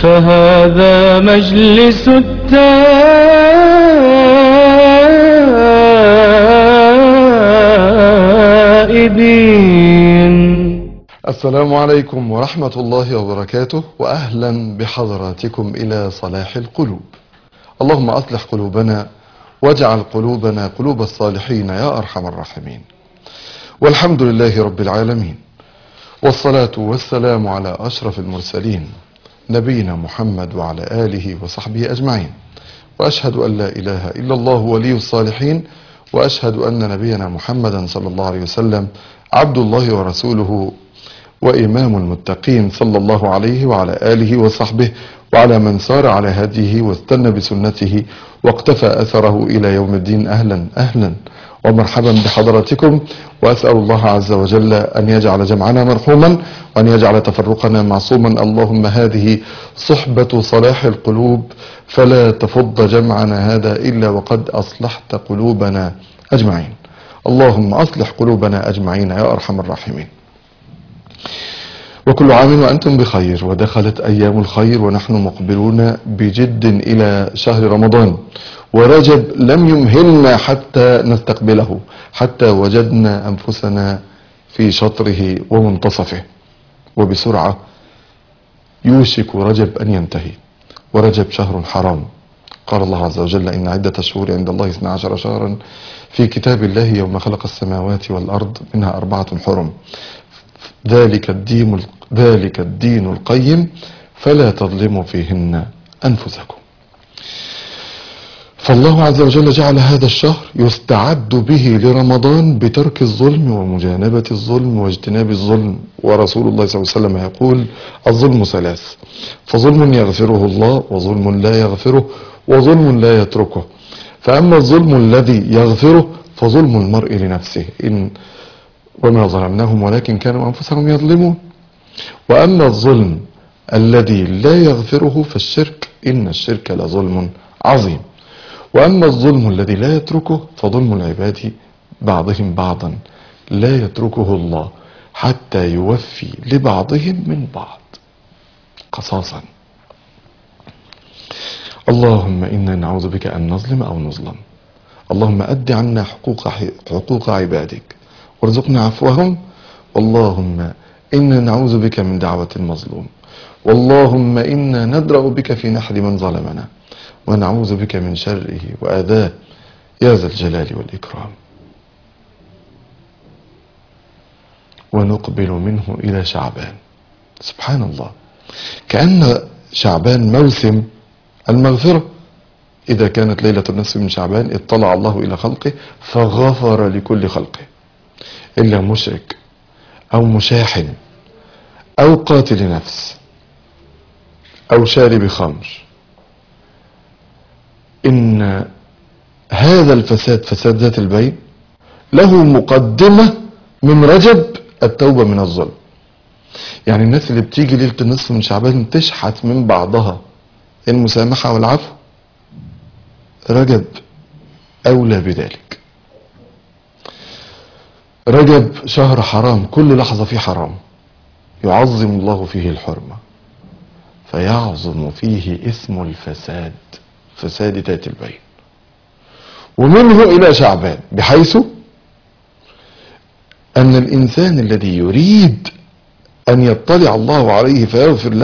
فهذا مجلس التائبين. السلام عليكم ورحمة الله وبركاته، وأهلا بحضراتكم إلى صلاح القلوب. اللهم أصلح قلوبنا واجعل قلوبنا قلوب الصالحين يا أرحم الراحمين. والحمد لله رب العالمين، والصلاة والسلام على أشرف المرسلين نبينا محمد وعلى آله وصحبه أجمعين. وأشهد أن لا إله إلا الله ولي الصالحين، وأشهد أن نبينا محمدا صلى الله عليه وسلم عبد الله ورسوله وإمام المتقين، صلى الله عليه وعلى آله وصحبه وعلى من سار على هديه واستنى بسنته واقتفى أثره إلى يوم الدين. أهلا أهلا ومرحبا بحضراتكم، وأسأل الله عز وجل أن يجعل جمعنا مرحوما وأن يجعل تفرقنا معصوما. اللهم هذه صحبة صلاح القلوب، فلا تفض جمعنا هذا إلا وقد أصلحت قلوبنا أجمعين. اللهم أصلح قلوبنا أجمعين يا أرحم الراحمين. وكل عام وأنتم بخير، ودخلت أيام الخير ونحن مقبلون بجد إلى شهر رمضان، ورجب لم يمهلنا حتى نستقبله، حتى وجدنا أنفسنا في شطره ومنتصفه، وبسرعة يوشك رجب أن ينتهي. ورجب شهر حرام، قال الله عز وجل: إن عدة الشهور عند الله 12 شهرا في كتاب الله يوم خلق السماوات والأرض منها 4 حرم، ذلك الدين القيم فلا تظلموا فيهن أنفسكم. فالله عز وجل جعل هذا الشهر يستعد به لرمضان بترك الظلم ومجانبة الظلم واجتناب الظلم. ورسول الله صلى الله عليه وسلم يقول: الظلم 3، فظلم يغفره الله، وظلم لا يغفره، وظلم لا يتركه. فأما الظلم الذي يغفره فظلم المرء لنفسه، وما ظلمناهم ولكن كانوا أنفسهم يظلمون. وأما الظلم الذي لا يغفره فالشرك، إن الشرك لظلم عظيم. وأما الظلم الذي لا يتركه فظلم العباد بعضهم بعضا لا يتركه الله حتى يوفي لبعضهم من بعض قصاصا. اللهم إنا نعوذ بك أن نظلم أو نظلم. اللهم أد عنا حقوق عبادك وارزقنا عفوهم. اللهم إنا نعوذ بك من دعوة المظلوم. واللهم إنا ندرأ بك في نحر من ظلمنا، ونعوذ بك من شره وآذاه يا ذا الجلال والإكرام. ونقبل منه إلى شعبان. سبحان الله، كأن شعبان موسم المغفرة. إذا كانت ليلة النصف من شعبان اطلع الله إلى خلقه فغفر لكل خلقه إلا مشرك أو مشاحن أو قاتل نفس أو شارب خمر. إن هذا الفساد، فساد ذات البين، له مقدمة من رجب التوبة من الظلم. يعني الناس اللي بتيجي ليلة النصف من شعبان تشحت من بعضها المسامحة والعفو، رجب أولى بذلك. رجب شهر حرام، كل لحظة فيه حرام، يعظم الله فيه الحرمة، فيعظم فيه اسم الفساد، فساد ذات البين. ومنه إلى شعبان، بحيث أن الإنسان الذي يريد أن يطلع الله عليه فيغفر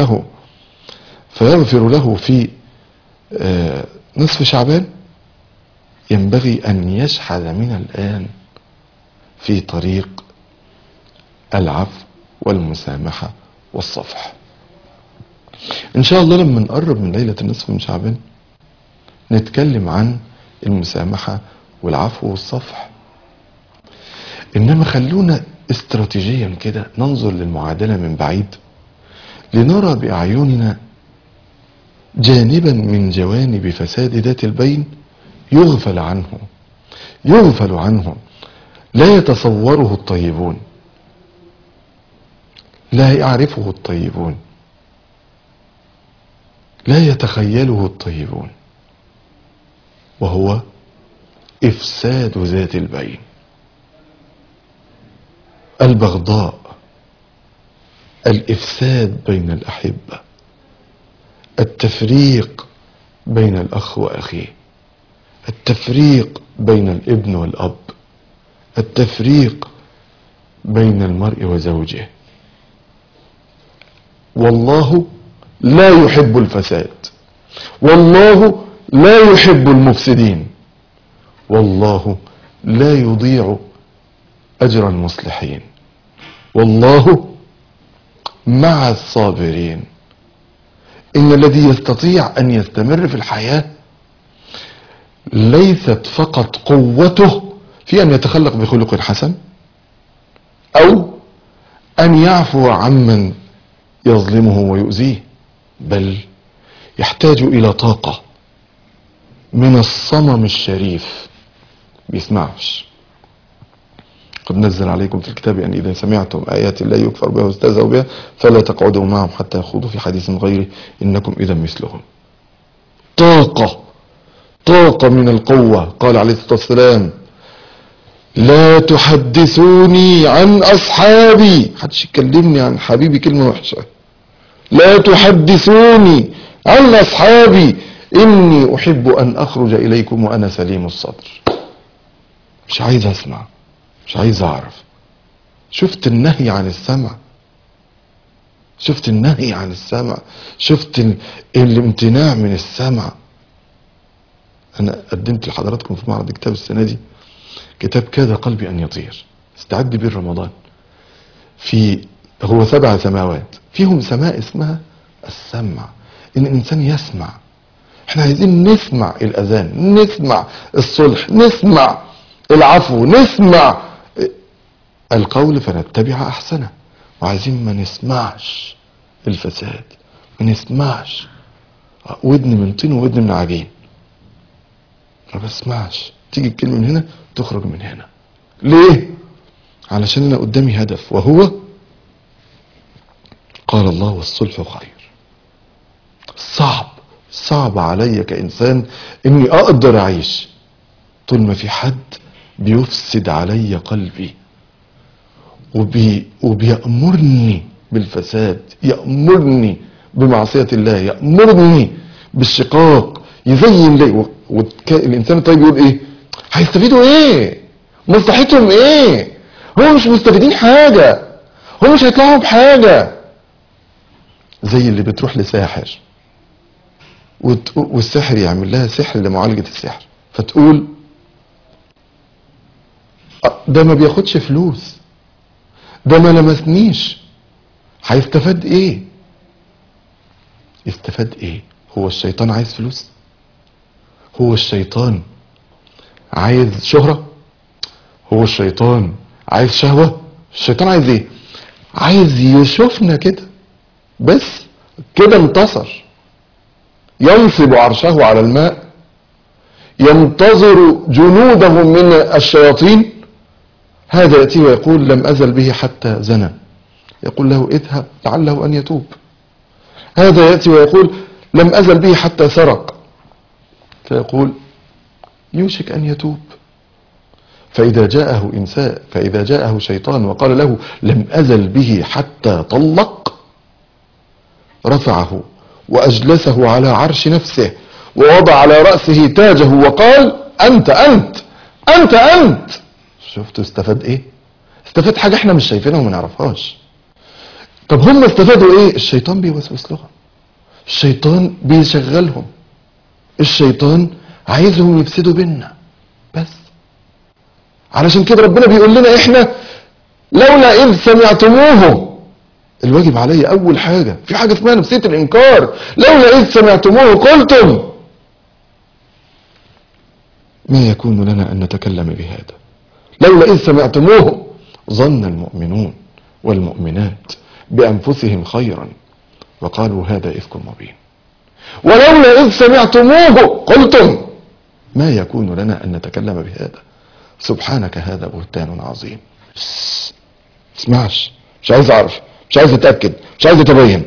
له في نصف شعبان، ينبغي أن يشحذ من الآن في طريق العفو والمسامحة والصفح. إن شاء الله لما نقرب من ليلة النصف من شعبان نتكلم عن المسامحة والعفو والصفح. إنما خلونا استراتيجيا كده ننظر للمعادلة من بعيد، لنرى بأعيننا جانبا من جوانب فساد ذات البين يغفل عنه، لا يتصوره الطيبون، لا يعرفه الطيبون، لا يتخيله الطيبون، وهو إفساد ذات البين، البغضاء، الإفساد بين الأحبة، التفريق بين الأخ وأخيه، التفريق بين الابن والأب، التفريق بين المرء وزوجه. والله لا يحب الفساد، والله لا يحب المفسدين، والله لا يضيع أجر المصلحين، والله مع الصابرين. إن الذي يستطيع أن يستمر في الحياة ليست فقط قوته في أن يتخلق بخلق حسن أو أن يعفو عمن يظلمه ويؤذيه، بل يحتاج إلى طاقة من الصمم الشريف. بيسمعش. قد نزل عليكم في الكتاب أن إذا سمعتم آيات الله يكفر بها واستهزأوا بها فلا تقعدوا معهم حتى يخوضوا في حديث غيره إنكم إذا مثلهم. طاقة من القوة. قال عليه الصلاة والسلام لا تحدثوني عن أصحابي، محدش يكلمني عن حبيبي كلمة وحشة. لا تحدثوني عن أصحابي إني أحب أن أخرج إليكم وأنا سليم الصدر. مش عايز أسمع، مش عايز أعرف. شفت النهي عن السمع، شفت النهي عن السمع، شفت الامتناع من السمع. أنا قدمت لحضراتكم في معرض كتاب السنة دي كتاب كاد قلبي أن يطير، استعد بيه رمضان. هو 7 سماوات، فيهم سماء اسمها السمع، إن الإنسان يسمع. احنا عايزين نسمع الأذان، نسمع الصلح، نسمع العفو، نسمع القول فنتبع أحسنه، وعايزين ما نسمعش الفساد، ما نسمعش ودن من طين وودن من عجين. ما بسمعش، تيجي الكلمة من هنا تخرج من هنا. ليه؟ علشان أنا قدامي هدف، وهو قال الله والصلح خير. صعب علي كإنسان إني أقدر أعيش طول ما في حد بيفسد علي قلبي وبيأمرني بالفساد، يأمرني بمعصية الله، يأمرني بالشقاق، يزين لي. الإنسان الطيب يقول إيه؟ هيستفيدوا إيه؟ مصلحتهم إيه؟ هم مش مستفيدين حاجة، هم مش هيطلعوا بحاجة. زي اللي بتروح لساحر والساحر يعمل لها سحر لمعالجة السحر، فتقول ده ما بياخدش فلوس، ده ما لمسنيش، هيستفاد ايه؟ يستفاد ايه؟ هو الشيطان عايز فلوس؟ هو الشيطان عايز شهرة؟ هو الشيطان عايز شهوة؟ الشيطان عايز ايه؟ عايز يشوفنا كده بس، كده انتصر. ينصب عرشه على الماء، ينتظر جنوده من الشياطين. هذا يأتي ويقول لم أزل به حتى زنى، يقول له اذهب لعله أن يتوب. هذا يأتي ويقول لم أزل به حتى سرق، فيقول يوشك أن يتوب. فإذا جاءه شيطان وقال له لم أزل به حتى طلق، رفعه وأجلسه على عرش نفسه ووضع على رأسه تاجه وقال أنت. شفتوا استفاد ايه؟ استفاد حاجة احنا مش شايفينها وما نعرفهاش. طب هم استفادوا ايه؟ الشيطان بيوسوس لهم، الشيطان بيشغلهم، الشيطان عايزهم يفسدوا بينا بس. علشان كده ربنا بيقول لنا احنا لولا إذ سمعتموه. الواجب علي اول حاجة في حاجة اسمها نفسية الانكار. لولا إذ سمعتموه قلتم ما يكون لنا ان نتكلم بهذا. لولا إذ سمعتموه ظن المؤمنون والمؤمنات بأنفسهم خيرا وقالوا هذا إفك مبين. ولولا إذ سمعتموه قلتم ما يكون لنا أن نتكلم بهذا سبحانك هذا بهتان عظيم. اسمعش، مش عايز أعرف، مش عايز أتأكد، مش عايز أتبين،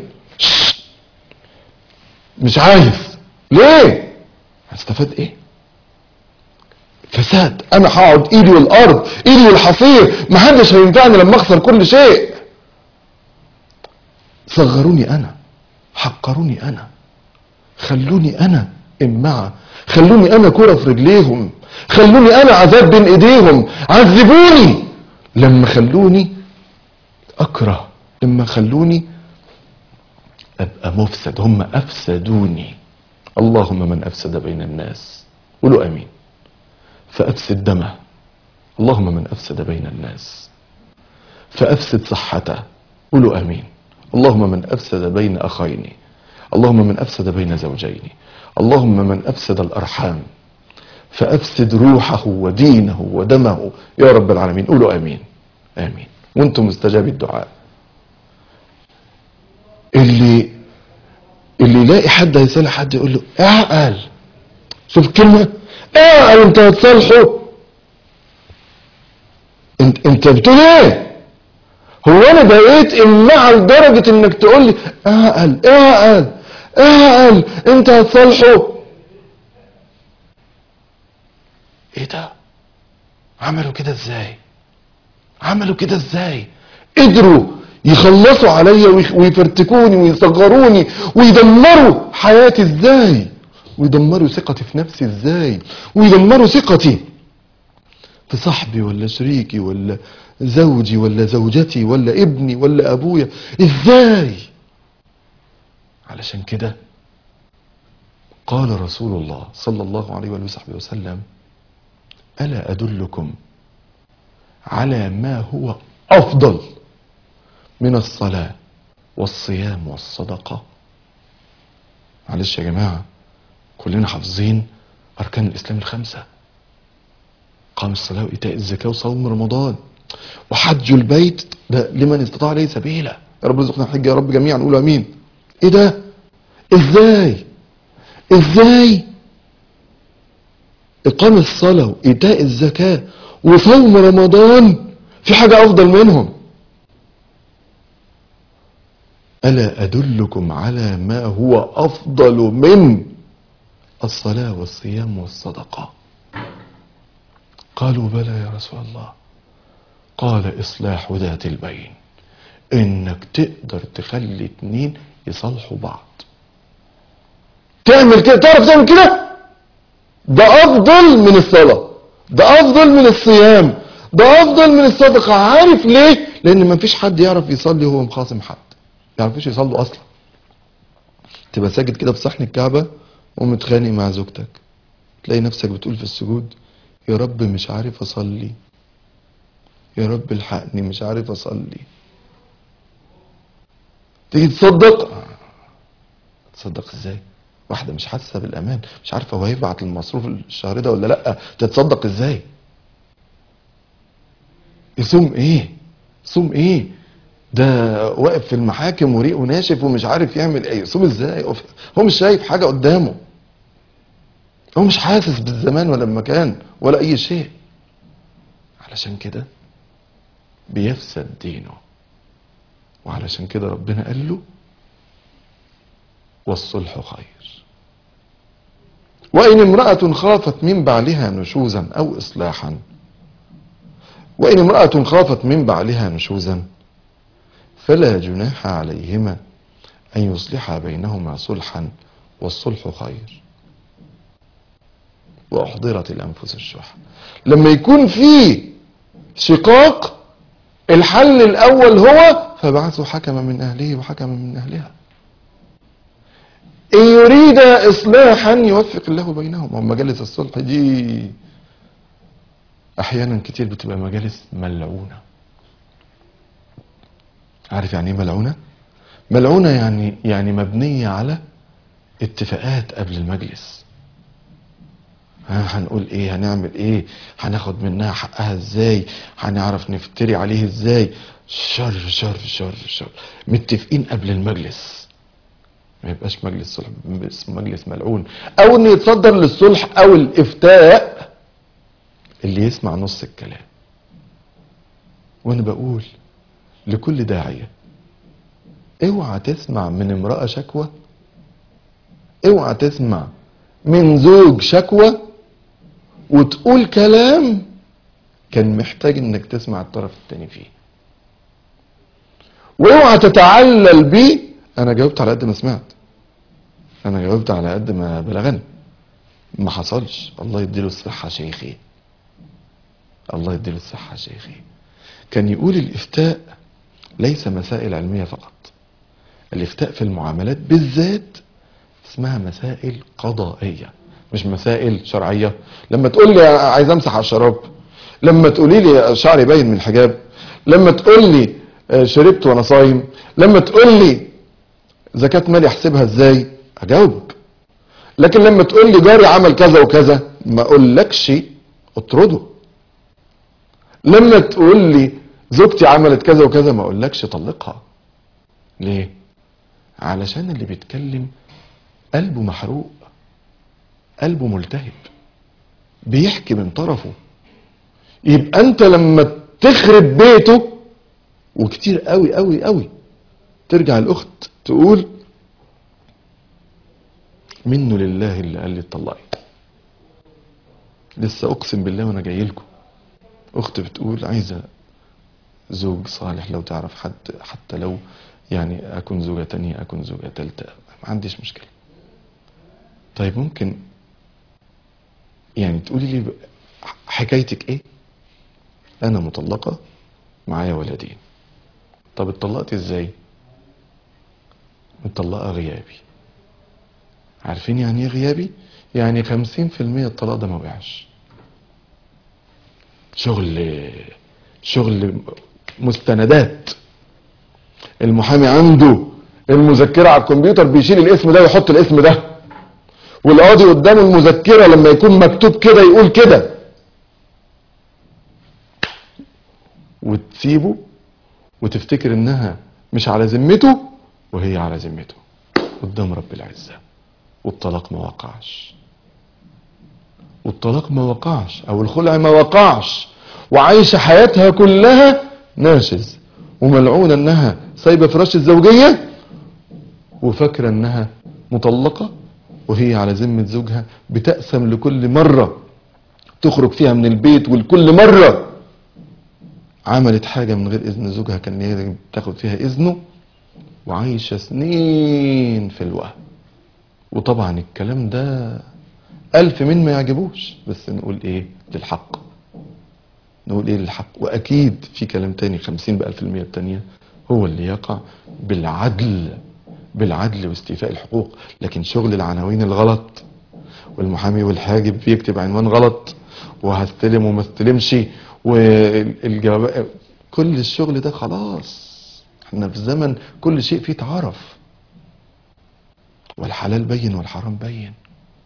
مش عايز. ليه؟ هستفاد إيه؟ فساد. انا هقعد ايدي والارض، ايدي والحصير، محدش هينفعني لما اخسر كل شيء. صغروني انا، حقروني انا، خلوني انا امعة، خلوني انا كرة في رجليهم، خلوني انا عذاب بين ايديهم، عذبوني لما خلوني اكره، لما خلوني ابقى مفسد، هم افسدوني. اللهم من افسد بين الناس، قولوا امين، فافسد دمه. اللهم من افسد بين الناس فافسد صحته، قولوا امين. اللهم من افسد بين اخين، اللهم من افسد بين زوجين، اللهم من افسد الارحام فافسد روحه ودينه ودمه يا رب العالمين، قولوا امين. امين وانتم مستجاب الدعاء. اللي يلاقي حد هيصالح حد يقول له اعقل، شوف الكلمه، اعقل انت هتصالحه، انت بتقول ايه؟ هو انا بقيت امعة لدرجة انك تقول لي اعقل اعقل اعقل انت هتصالحه؟ ايه ده؟ عملوا كده ازاي؟ عملوا كده ازاي؟ قدروا يخلصوا عليا ويفرتكوني ويصغروني ويدمروا حياتي ازاي؟ ويدمروا ثقتي في نفسي ازاي؟ ويدمروا ثقتي في صاحبي ولا شريكي ولا زوجي ولا زوجتي ولا ابني ولا ابويا ازاي؟ علشان كده قال رسول الله صلى الله عليه وآله وصحبه وسلم: ألا أدلكم على ما هو أفضل من الصلاة والصيام والصدقة؟ معلش يا جماعة، كلنا حافظين أركان الإسلام الخمسة: قام الصلاة وإيتاء الزكاة وصوم رمضان وحج البيت، ده لمن استطاع عليه سبيلا. يا رب ارزقنا الحج يا رب جميعا، نقول امين. ايه ده؟ ازاي؟ ازاي اقام الصلاة وايتاء الزكاة وصوم رمضان في حاجة افضل منهم؟ الا ادلكم على ما هو افضل من الصلاة والصيام والصدقة؟ قالوا بلى يا رسول الله. قال: اصلاح ذات البين، انك تقدر تخلي اتنين يصالحوا بعض. تعمل كده، تعرف تعمل كده، ده افضل من الصلاة، ده افضل من الصيام، ده افضل من الصدقة. عارف ليه؟ لان مفيش حد يعرف يصلي وهو مخاصم حد، ما يعرفوش يصلوا اصلا. تبقى ساجد كده في صحن الكعبة ومتخانق مع زوجتك، تلاقي نفسك بتقول في السجود: يا رب مش عارف اصلي، يا رب الحقني مش عارف اصلي. تيجي تصدق، تصدق ازاي؟ واحدة مش حاسة بالامان، مش عارفة هو هيبعت المصروف الشهر ده ولا لا، تتصدق ازاي؟ يصوم ايه؟ صوم ايه؟ ده واقف في المحاكم وريقه ناشف ومش عارف يعمل ايه، يصوم ازاي؟ هو مش شايف حاجة قدامه، هو مش حاسس بالزمان ولا المكان ولا اي شيء. علشان كده بيفسد دينه، وعلشان كده ربنا قال له: والصلح خير. وإن امرأة خافت من بعلها نشوزا أو إصلاحا، وإن امرأة خافت من بعلها نشوزا فلا جناح عليهما أن يصلحا بينهما صلحا والصلح خير وأحضرت الأنفس الشح. لما يكون في شقاق، الحل الأول هو: فبعثوا حكما من أهله وحكما من أهلها إن يريد إصلاحا يوفق الله بينهما. ومجالس الصلح دي أحيانا كتير بتبقى مجالس ملعونة. عارف يعني إيه ملعونة؟ ملعونة يعني مبنية على اتفاقات قبل المجلس. هنقول ايه، هنعمل ايه، هناخد منها حقها ازاي، هنعرف نفتري عليه ازاي. شر شر شر شر، متفقين قبل المجلس. ما يبقاش مجلس صلح، اسمه مجلس ملعون. او ان يتصدر للصلح او الافتاء اللي يسمع نص الكلام. وانا بقول لكل داعية: اوعى تسمع من امرأة شكوى، اوعى تسمع من زوج شكوى وتقول كلام كان محتاج انك تسمع الطرف التاني فيه. واوعى تتعلل بيه: انا جاوبت على قد ما سمعت، انا جاوبت على قد ما بلغني، ما حصلش. الله يديله الصحة شيخي، الله يديله الصحة شيخي. كان يقول الإفتاء ليس مسائل علمية فقط، الإفتاء في المعاملات بالذات اسمها مسائل قضائية مش مسائل شرعية. لما تقول لي عايز امسح على الشراب، لما تقولي لي شعري باين من الحجاب، لما تقول لي شربت وانا صايم، لما تقول لي زكاة مالي احسبها ازاي، اجاوبك. لكن لما تقول لي جاري عمل كذا وكذا ما اقولكش اطرده. لما تقول لي زوجتي عملت كذا وكذا ما اقولكش طلقها. ليه؟ علشان اللي بيتكلم قلبه محروق، قلبه ملتهب، بيحكي من طرفه. يبقى انت لما تخرب بيته، وكتير قوي قوي قوي ترجع الاخت تقول منه لله اللي قال لي اتطلقي. لسه اقسم بالله وانا جاي لكم اخت بتقول عايزه زوج صالح، لو تعرف حد حتى لو يعني اكون زوجة تانية اكون زوجة تالتة ما عنديش مشكلة. طيب ممكن يعني تقولي لي حكايتك ايه؟ انا مطلقة معايا ولدين. طب اتطلقت ازاي؟ مطلقة غيابي. عارفين يعني ايه غيابي؟ يعني 50% الطلاق ده ما وقعش. شغل مستندات. المحامي عنده المذكرة على الكمبيوتر بيشيل الاسم ده ويحط الاسم ده، والقاضي قدامه المذكرة لما يكون مكتوب كده يقول كده، وتسيبه وتفتكر انها مش على ذمته وهي على ذمته قدام رب العزة. والطلاق ما وقعش، والطلاق ما وقعش او الخلع ما وقعش، وعايشة حياتها كلها ناشز وملعونة انها سايبة فراش الزوجية وفاكرة انها مطلقة وهي على ذمة زوجها، بتقسم لكل مرة تخرج فيها من البيت، ولكل مرة عملت حاجة من غير اذن زوجها كان لازم تاخد فيها اذنه، وعايشة سنين في الوهم. وطبعا الكلام ده 1000 من ما يعجبوش، بس نقول ايه للحق، نقول ايه للحق. واكيد في كلام تاني 50 ب1000% التانية هو اللي يقع بالعدل واستيفاء الحقوق. لكن شغل العناوين الغلط، والمحامي والحاجب بيكتب عنوان غلط، وهستلم وما استلمش، والجواب، كل الشغل ده خلاص. احنا في زمن كل شيء فيه تعارف، والحلال بين والحرام بين.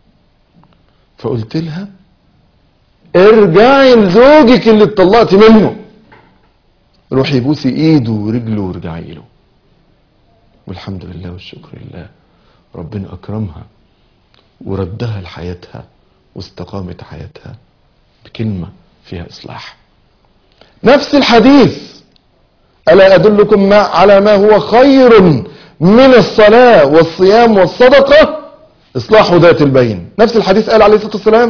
فقلت لها ارجعي لزوجك اللي اتطلقتي منه، روحي بوسي ايده ورجله وارجعي له. والحمد لله والشكر لله ربنا اكرمها وردها لحياتها واستقامت حياتها بكلمة فيها اصلاح. نفس الحديث ألا أدلكم على ما هو خير من الصلاة والصيام والصدقة إصلاح ذات البين. نفس الحديث قال عليه الصلاة والسلام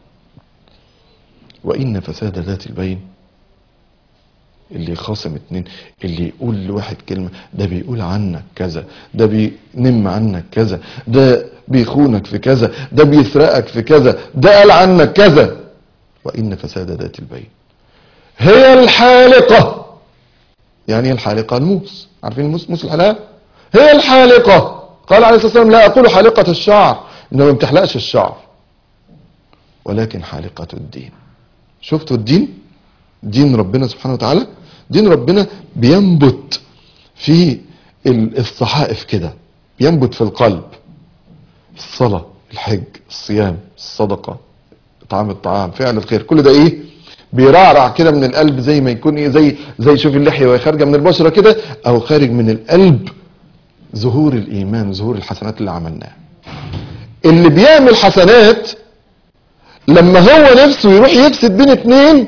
وإن فساد ذات البين، اللي خاصم اتنين، اللي يقول لواحد كلمة ده بيقول عنك كذا، ده بينم عنك كذا، ده بيخونك في كذا، ده بيسرقك في كذا، ده قال عنك كذا. وإن فساد ذات البين هي الحالقة. يعني ايه الحالقة؟ الموس، عارفين الموس، موس الحلاقة؟ هي الحالقة. قال عليه الصلاة والسلام لا أقول حالقة الشعر، إنما ما بتحلقش الشعر، ولكن حالقة الدين. شفتوا الدين؟ دين ربنا سبحانه وتعالى، دين ربنا بينبت في الصحائف كده، بينبت في القلب. الصلاة، الحج، الصيام، الصدقة، إطعام الطعام، فعل الخير، كل ده ايه؟ بيرعرع كده من القلب، زي ما يكون ايه، زي شوف اللحية وهي خارجة من البشرة كده، او خارج من القلب ظهور الايمان وظهور الحسنات اللي عملناها. اللي بيعمل حسنات لما هو نفسه يروح يفسد بين اتنين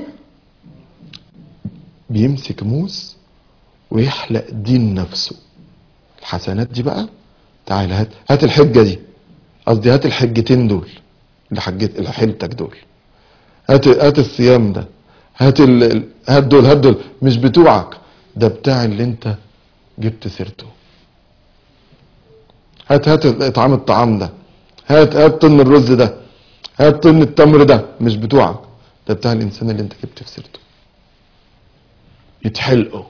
بيمسك موس ويحلق دين نفسه. الحسنات دي بقى تعال هات الحجة دي، قصدي هات الحجتين دول اللي حلتك دول، هات الصيام ده، هات دول مش بتوعك، ده بتاع اللي انت جبت سيرته. هات اطعام الطعام ده، هات طن الرز ده، هات طن التمر ده. مش بتوعك، ده بتاع الانسان اللي انت جبت في سيرته. يتحلقوا.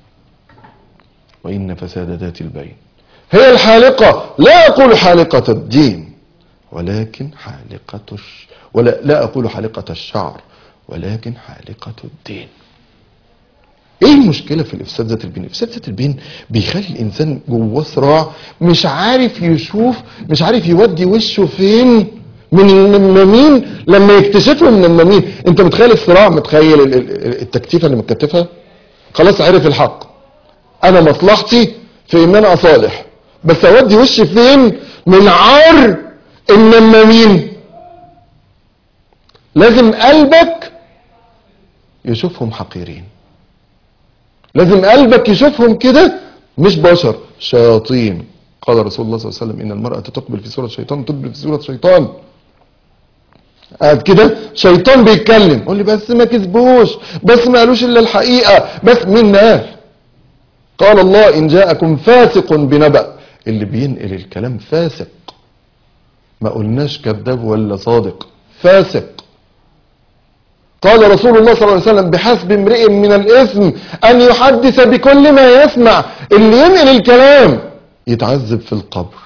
وان فساد ذات البين هي الحالقة. لا اقول حالقة الدين ولكن لا اقول حالقة الشعر ولكن حالقة الدين. ايه المشكلة في الافساد ذات البين؟ افساد ذات البين بيخلي الانسان جواه صراع، مش عارف يشوف، مش عارف يودي وشه فين من النمامين لما يكتشفوا من النمامين. انت متخيل الصراع؟ متخيل التكتيفة اللي متكتفها؟ خلاص عرف الحق، انا مصلحتي في ان انا اصالح، بس اودي وشي فين من عار النمامين؟ لازم قلبك يشوفهم حقيرين، لازم قلبك يشوفهم كده مش بشر، شياطين. قال رسول الله صلى الله عليه وسلم ان المرأة تقبل في صورة شيطان تدبر في صورة شيطان. قاعد كده شيطان بيتكلم، قول لي بس ما كذبوش، بس ما قالوش الا الحقيقة، بس مين قال؟ قال الله ان جاءكم فاسق بنبأ. اللي بينقل الكلام فاسق، ما قلناش كذاب ولا صادق، فاسق. قال رسول الله صلى الله عليه وسلم بحسب امرئ من الإثم أن يحدث بكل ما يسمع. اللي ينقل الكلام يتعذب في القبر.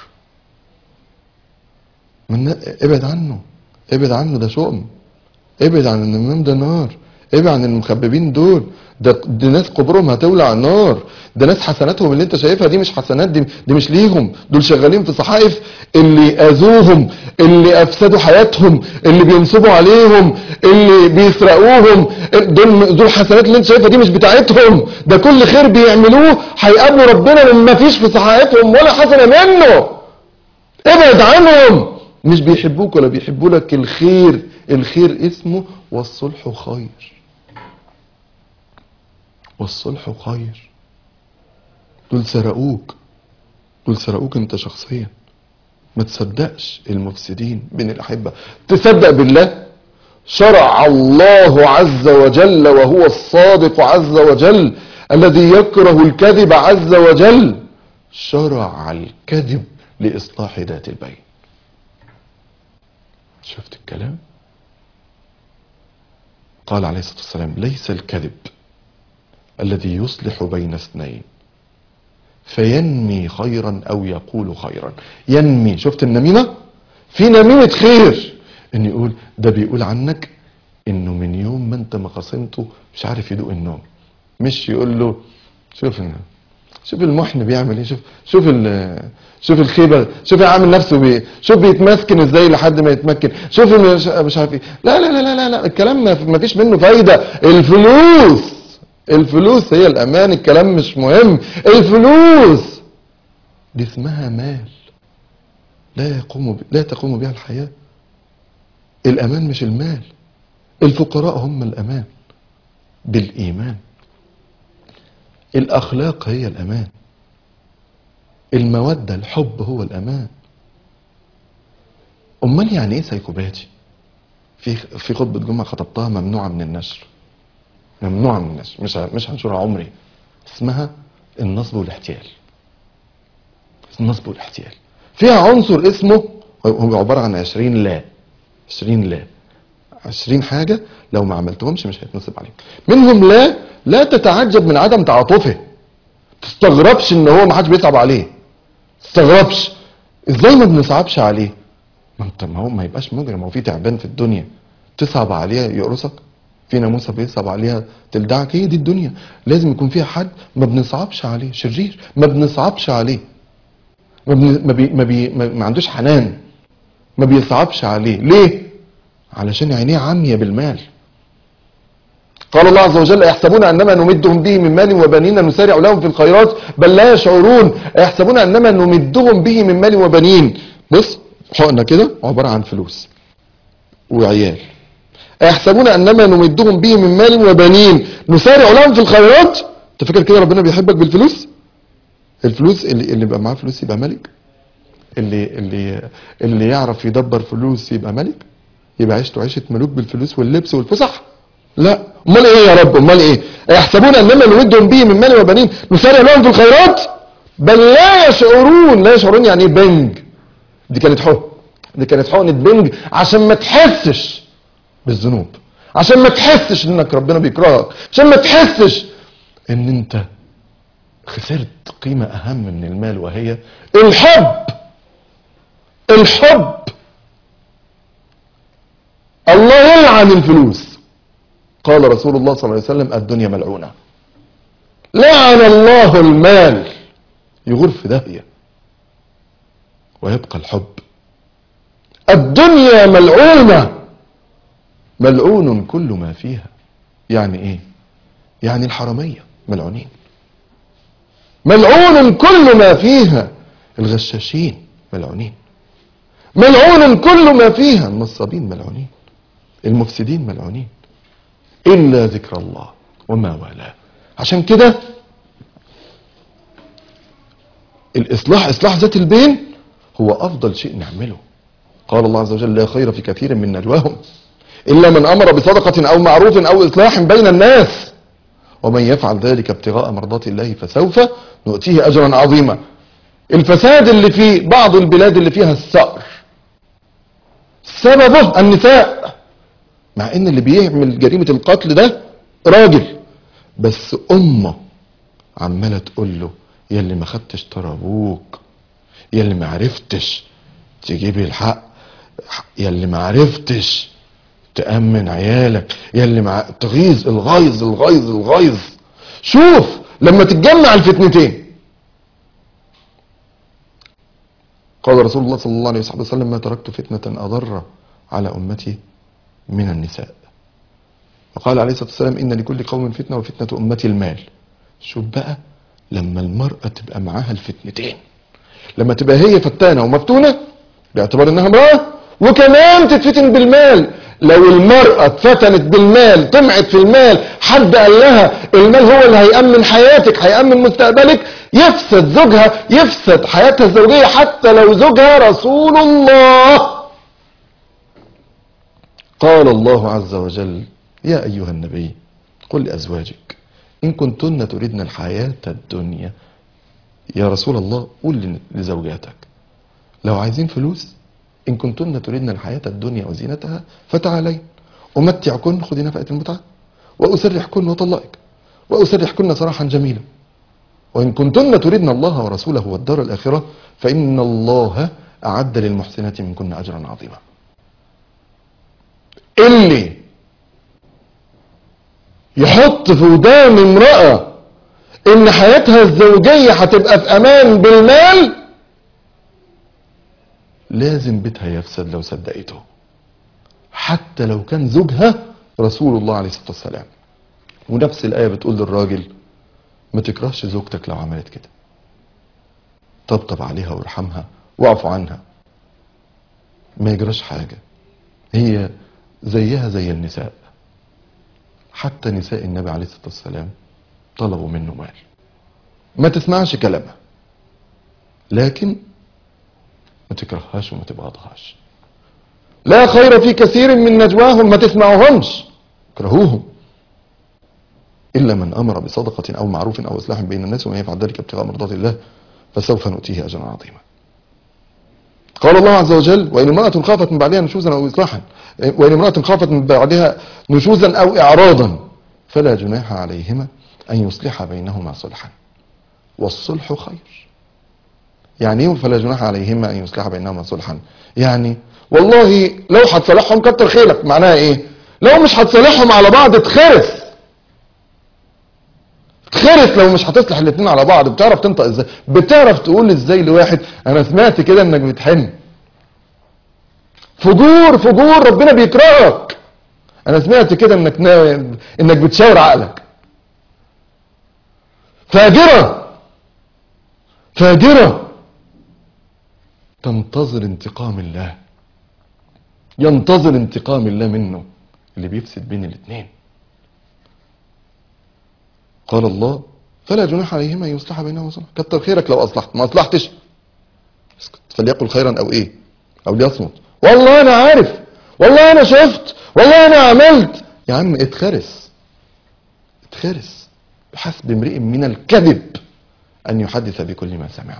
ابعد عنه، ابعد عنه، ده شؤم. ابعد عن النمام، ده نار. ابعد عن المخببين دول، ده ناس قبورهم هتولع النار. ده ناس حسناتهم اللي انت شايفها دي مش حسنات، دي مش ليهم، دول شغالين في صحائف اللي اذوهم، اللي افسدوا حياتهم، اللي بينصبوا عليهم، اللي بيسرقوهم. دول حسنات اللي انت شايفها دي مش بتاعتهم، ده كل خير بيعملوه هيقابلوا ربنا ما فيش في صحائفهم ولا حسنه منه. ابعد عنهم، مش بيحبوك ولا بيحبوا لك الخير. الخير اسمه والصلح خير، والصلح خير. دول سرقوك، دول سرقوك انت شخصيا. ما تصدقش المفسدين بين الأحبة، تصدق بالله. شرع الله عز وجل وهو الصادق عز وجل الذي يكره الكذب عز وجل، شرع الكذب لإصلاح ذات البين. شفت الكلام؟ قال عليه الصلاة والسلام ليس الكذب الذي يصلح بين اثنين فينمي خيرا او يقول خيرا. ينمي، شفت النميمة؟ في نميمة خير، ان يقول ده بيقول عنك انه من يوم ما انت ما خصمته مش عارف يدوق النوم. مش يقول له شوف المحن بيعمل ايه، شوف الخيبة، شوف عامل نفسه شوف بيتمسكن ازاي لحد ما يتمكن، شوف مش عارف ايه. لا لا لا لا لا، الكلام ما فيش منه فايدة. الفلوس هي الامان، الكلام مش مهم. الفلوس دي اسمها مال لا تقوم بها الحياة. الامان مش المال، الفقراء هم الامان بالايمان. الاخلاق هي الامان، المودة الحب هو الامان. امال يعني ايه سايكوباتي؟ في خطبة جمعة خطبتها ممنوعة من النشر، ممنوعة من النشر، مش هنشرها عمري. اسمها النصب والاحتيال. النصب والاحتيال فيها عنصر اسمه، هو عبارة عن 20 لا 20 حاجة لو ما عملتهمش مش هيتنصب عليك. منهم لا تتعجب من عدم تعاطفه، تستغربش ان هو ما حدش بيصعب عليه، تستغربش ازاي ما بنصعبش عليه. ما هو ما يبقاش مجرم، هو في تعبان في الدنيا تصعب عليها يقرصك، في ناموسه بيصعب عليها تلدعك. هي دي الدنيا، لازم يكون فيها حد ما بنصعبش عليه، شرير ما بنصعبش عليه، ما عندوش حنان، ما بيصعبش عليه. ليه؟ علشان عينيه عاميه بالمال. قال الله عز وجل يحسبون انما نمدهم به من مال وبنين نسارع لهم في الخيرات بل لا يشعرون. يحسبون انما نمدهم به من مال وبنين. بص، حقنا كده عباره عن فلوس وعيال. يحسبون انما نمدهم به من مال وبنين نسارع لهم في الخيرات. انت فاكر كده ربنا بيحبك بالفلوس؟ الفلوس اللي يبقى معاه فلوس يبقى ملك، اللي يعرف يدبر فلوس يبقى ملك، يبقى عيشته عيشه ملوك بالفلوس واللبس والفسح. لا، امال ايه يا رب؟ امال ايه؟ يحسبون انما نمدهم به من مال وبنين نسارع لهم في الخيرات بل لا يشعرون. لا يشعرون يعني ايه بنج؟ دي كانت حقنة بنج عشان ما تحسش بالذنوب، عشان ما تحسش انك ربنا بيكرهك، عشان ما تحسش ان انت خسرت قيمة اهم من المال، وهي الحب. الحب. الله يلعن الفلوس. قال رسول الله صلى الله عليه وسلم الدنيا ملعونة. لعن الله المال، يغور في داهية، ويبقى الحب. الدنيا ملعونة، ملعون كل ما فيها. يعني ايه؟ يعني الحرامية ملعونين، ملعون كل ما فيها. الغشاشين ملعونين، ملعون كل ما فيها. النصابين ملعونين، المفسدين ملعونين، إلا ذكر الله وما والاه. عشان كده الإصلاح، إصلاح ذات البين، هو أفضل شيء نعمله. قال الله عز وجل لا خير في كثير من نجواهم إلا من أمر بصدقة أو معروف أو إصلاح بين الناس ومن يفعل ذلك ابتغاء مرضات الله فسوف نؤتيه أجرا عظيما. الفساد اللي في بعض البلاد اللي فيها الثأر سببه النساء، مع ان اللي بيعمل جريمة القتل ده راجل، بس امه عمالة تقول له يا اللي ما خدتش طرابوك، يا اللي ما عرفتش تجيب الحق، يا اللي ما عرفتش تأمن عيالك، يا اللي تغيظ. الغيظ الغيظ الغيظ. شوف لما تتجمع الفتنتين. قال رسول الله صلى الله عليه وسلم ما تركت فتنة أضر على أمتي من النساء. وقال عليه الصلاة والسلام إن لكل قوم فتنة وفتنة أمتي المال. شوف بقى لما المرأة تبقى معاها الفتنتين، لما تبقى هي فتانة ومفتونة باعتبار انها امرأة، وكمان تتفتن بالمال. لو المرأة اتفتنت بالمال، طمعت في المال، حد قال لها المال هو اللي هيأمن حياتك، هيأمن مستقبلك، يفسد زوجها، يفسد حياتها الزوجية، حتى لو زوجها رسول الله. قال الله عز وجل يا أيها النبي قل لأزواجك إن كنتن تريدن الحياة الدنيا. يا رسول الله قل لزوجاتك لو عايزين فلوس، إن كنتن تريدن الحياة الدنيا وزينتها فتعالين أمتعكن، خذي نفقة المتعة، وأسرحكن وطلقك، وأسرحكن سراحا جميلا. وإن كنتن تريدن الله ورسوله والدار الآخرة فإن الله أعد للمحسنات منكن أجرا عظيما. اللي يحط في ودان امرأة إن حياتها الزوجية هتبقى في أمان بالمال، لازم بيتها يفسد لو صدقته، حتى لو كان زوجها رسول الله عليه الصلاة والسلام. ونفس الآية بتقول للراجل ما تكرهش زوجتك لو عملت كده، طبطب عليها وارحمها واعف عنها، ما يجراش حاجة، هي زيها زي النساء. حتى نساء النبي عليه الصلاة والسلام طلبوا منه مال، ما تسمعش كلامها، لكن ما تكرههاش وما تبغضهاش. لا خير في كثير من نجواهم، ما تسمعوهمش، اكرهوهم، إلا من أمر بصدقة أو معروف أو إصلاح بين الناس ومن يفعل ذلك ابتغاء مرضات الله فسوف نؤتيه أجرا عظيما. قال الله عز وجل وإن امرأة خافت من بعدها نشوزا أو إصلاحا، وإن امرأة خافت من بعدها نشوزا أو إعراضا فلا جناح عليهما أن يصلح بينهما صلحا والصلح خير. يعني ايه فلا جناح عليهما أن يصلح بينهما صلحا؟ يعني والله لو هتصالحهم كتر خيرك. معناها ايه؟ لو مش هتصالحهم على بعض اتخرس، اتخرس. لو مش هتصلح الاثنين على بعض، بتعرف تنطق ازاي؟ بتعرف تقول ازاي لواحد انا سمعت كده انك بتحن؟ فجور فجور، ربنا بيكرهك. انا سمعت كده انك انك بتشاور عقلك. فاجرة فاجرة تنتظر انتقام الله، ينتظر انتقام الله منه اللي بيفسد بين الاثنين. قال الله فلا جناح عليهما ان يصلح بينهما صلحا. كتر خيرك لو اصلحت، ما اصلحتش اسكت، فليقل خيرا او ايه، او ليصمت. والله انا عارف، والله انا شفت، والله انا عملت. يا عم اتخرس، اتخرس. بحسب امرئ من الكذب أن يحدث بكل ما سمع.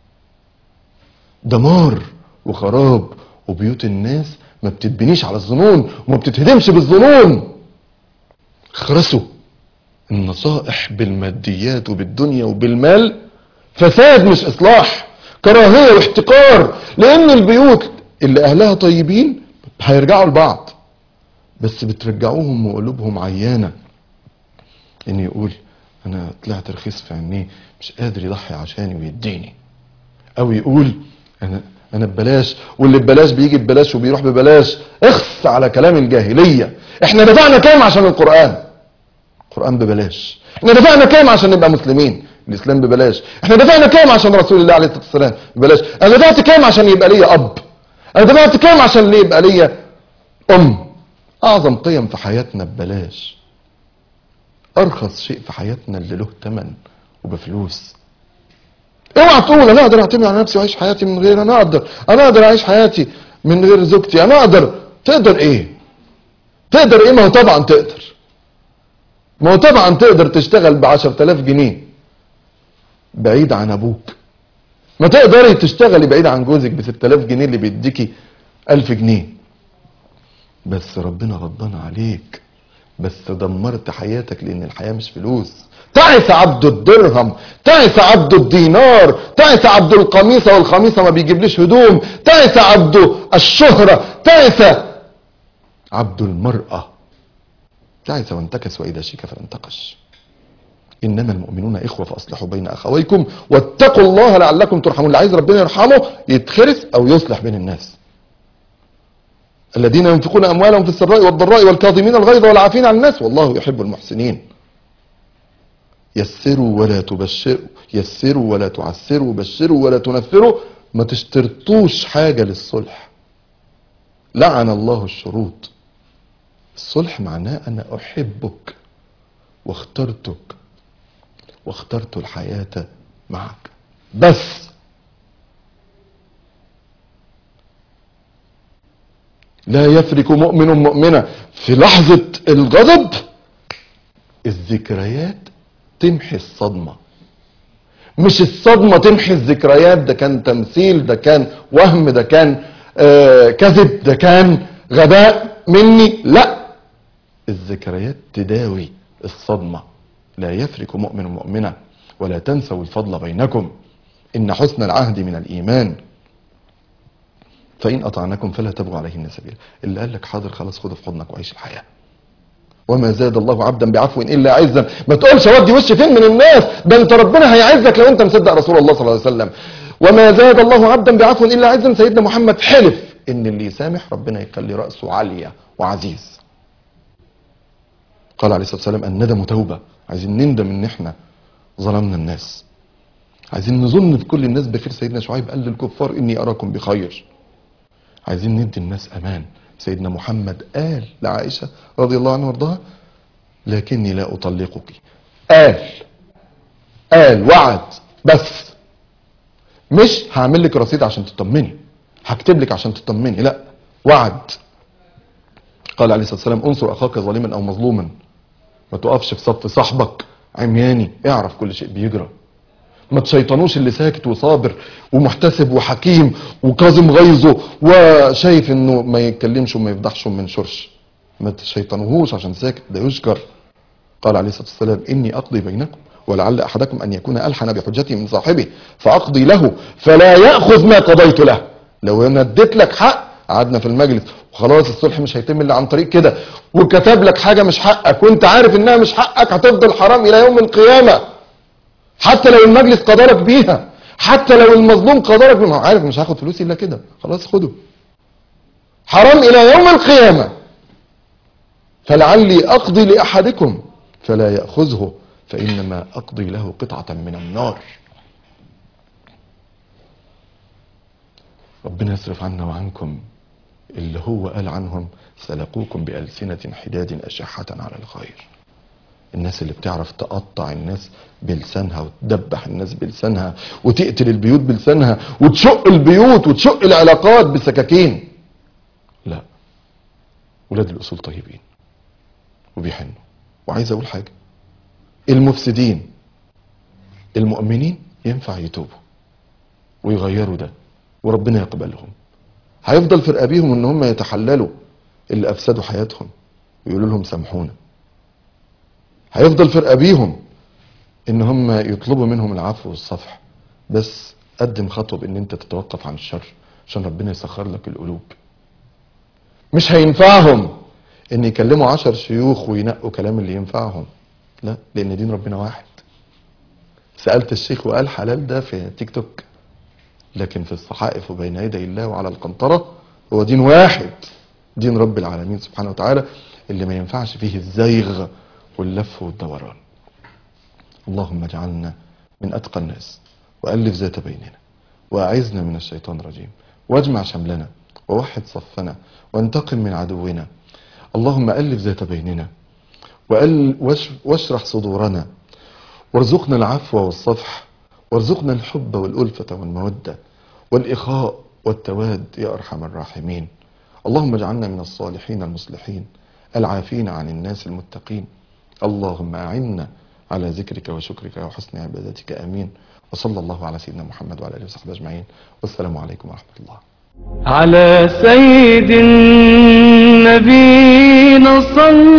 دمار وخراب، وبيوت الناس ما بتتبنيش على الظنون وما بتتهدمش بالظنون. اخرسوا النصائح بالماديات وبالدنيا وبالمال فساد مش إصلاح، كراهية واحتقار. لأن البيوت اللي أهلها طيبين هيرجعوا لبعض، بس بترجعوهم وقلوبهم عيانة. إن يقول أنا طلعت رخيص في عينيه مش قادر يضحي عشاني ويديني، أو يقول أنا ببلاش، واللي ببلاش بيجي ببلاش وبيروح ببلاش. اخس على كلام الجاهلية. احنا دفعنا كام عشان القرآن؟ القرآن ببلاش. احنا دفعنا كام عشان نبقى مسلمين؟ الإسلام ببلاش. احنا دفعنا كام عشان رسول الله عليه الصلاة والسلام؟ ببلاش. انا دفعت كام عشان يبقى ليا أب؟ انا دفعت كام عشان يبقى ليا أم؟ أعظم قيم في حياتنا ببلاش. أرخص شيء في حياتنا اللي له ثمن وبفلوس. اوعى تقول انا اقدر اعتمد على نفسي واعيش حياتي من غير، انا اقدر اعيش حياتي من غير زوجتي، انا اقدر. تقدر ايه؟ تقدر ايه؟ ما هو طبعا تقدر. ما هو طبعا تقدر تشتغل ب10,000 جنيه بعيد عن ابوك. ما تقدري تشتغلي بعيد عن جوزك ب6,000 جنيه اللي بيديكي 1000 جنيه. بس ربنا غضبان عليك، بس دمرت حياتك. لان الحياة مش فلوس. تعس عبد الدرهم، تعس عبد الدينار، تعس عبد القميصة والخميصة ما بيجيبليش هدوم، تعس عبد الشهرة، تعس عبد المرأة. تعس وانتكس وإذا شيك فلانتقش. إنما المؤمنون إخوة فأصلحوا بين أخويكم واتقوا الله لعلكم ترحمون. اللي عايز ربنا يرحمه يتخرس أو يصلح بين الناس. الذين ينفقون أموالهم في السراء والضراء والكاظمين الغيظ والعافين عن الناس والله يحب المحسنين. يسروا ولا تبشروا، يسروا ولا تعسروا، بشروا ولا تنفروا. ما تشترطوش حاجة للصلح. لعن الله الشروط. الصلح معناه أنا أحبك واخترتك واخترت الحياة معك بس. لا يفرق مؤمن مؤمنة. في لحظة الغضب الذكريات تمحي الصدمة، مش الصدمة تمحي الذكريات. ده كان تمثيل، ده كان وهم، ده كان كذب، ده كان غباء مني. لا، الذكريات تداوي الصدمة. لا يفرق مؤمن مؤمنة ولا تنسوا الفضل بينكم إن حسن العهد من الإيمان. فإن أطعناكم فلا تبغوا عليهن سبيلا. اللي قال لك حاضر خلاص خده في حضنك وعيش الحياة. وما زاد الله عبدا بعفو إلا عزا. ما تقولش ودي وش فين من الناس، ده انت ربنا هيعزك لو انت مصدق رسول الله صلى الله عليه وسلم. وما زاد الله عبدا بعفو إلا عزا. سيدنا محمد حلف ان اللي يسامح ربنا يخلي رأسه عالية وعزيز. قال عليه الصلاة والسلام الندم توبة. عايزين نندم ان احنا ظلمنا الناس، عايزين نظن في كل الناس بخير. سيدنا شعيب قال للكفار اني اراكم بخير. عايزين ندي الناس امان. سيدنا محمد قال لعائشة رضي الله عنها وارضاها لكني لا اطلقك. قال وعد، بس مش هعمل لك رصيد عشان تطمني، هكتب لك عشان تطمني، لا، وعد. قال عليه الصلاة والسلام انصر اخاك ظالما او مظلوما. ما تقفش في صف صاحبك عمياني، اعرف كل شيء بيجرى. ما تشيطنوش اللي ساكت وصابر ومحتسب وحكيم وكاظم غيظه وشايف انه ما يتكلمش وما يفضحش وما ينشرش. ما تشيطنوهوش عشان ساكت، ده يشكر. قال عليه الصلاة والسلام اني اقضي بينكم ولعل احدكم ان يكون الحن بحجته من صاحبه فاقضي له فلا ياخذ ما قضيت له. لو انا اديت لك حق، قعدنا في المجلس وخلاص الصلح مش هيتم الا عن طريق كده، وكتب لك حاجه مش حقك وانت عارف انها مش حقك، هتفضل حرام الى يوم القيامه. حتى لو المجلس قدرك بيها، حتى لو المظلوم قدرك بيها، عارف مش هاخد فلوسي الا كده، خلاص خده. حرام الى يوم القيامه. فلعلي اقضي لاحدكم فلا ياخذه فانما اقضي له قطعه من النار. ربنا يصرف عنا وعنكم اللي هو قال عنهم سلقوكم بألسنة حداد أشحة على الخير. الناس اللي بتعرف تقطع الناس بلسانها وتدبح الناس بلسانها وتقتل البيوت بلسانها وتشق البيوت وتشق العلاقات بسكاكين. لا، ولاد الأصول طيبين وبيحنوا. وعايز أقول حاجة، المفسدين المؤمنين ينفع يتوبوا ويغيروا ده وربنا يقبلهم. هيفضل في رقابيهم ان هم يتحللوا اللي افسدوا حياتهم ويقولوا لهم سامحونا. هيفضل في رقابيهم ان هم يطلبوا منهم العفو والصفح. بس قدم خطوة بان انت تتوقف عن الشر عشان ربنا يسخر لك القلوب. مش هينفعهم ان يكلموا 10 شيوخ وينقوا كلام اللي ينفعهم، لا، لان دين ربنا واحد. سألت الشيخ وقال حلال ده في تيك توك، لكن في الصحائف وبين يدي الله وعلى القنطرة هو دين واحد، دين رب العالمين سبحانه وتعالى، اللي ما ينفعش فيه الزيغ واللف والدوران. اللهم اجعلنا من أتقى الناس، وألف ذات بيننا، وأعزنا من الشيطان الرجيم، واجمع شملنا، ووحد صفنا، وانتقم من عدونا. اللهم ألف ذات بيننا، واشرح صدورنا، وارزقنا العفو والصفح، وارزقنا الحب والألفة والمودة والإخاء والتواد يا أرحم الراحمين. اللهم اجعلنا من الصالحين المصلحين العافين عن الناس المتقين. اللهم أعنا على ذكرك وشكرك وحسن عبادتك. آمين. وصلى الله على سيدنا محمد وعلى آله وصحبه أجمعين، والسلام عليكم ورحمة الله. على سيد النبينا صلى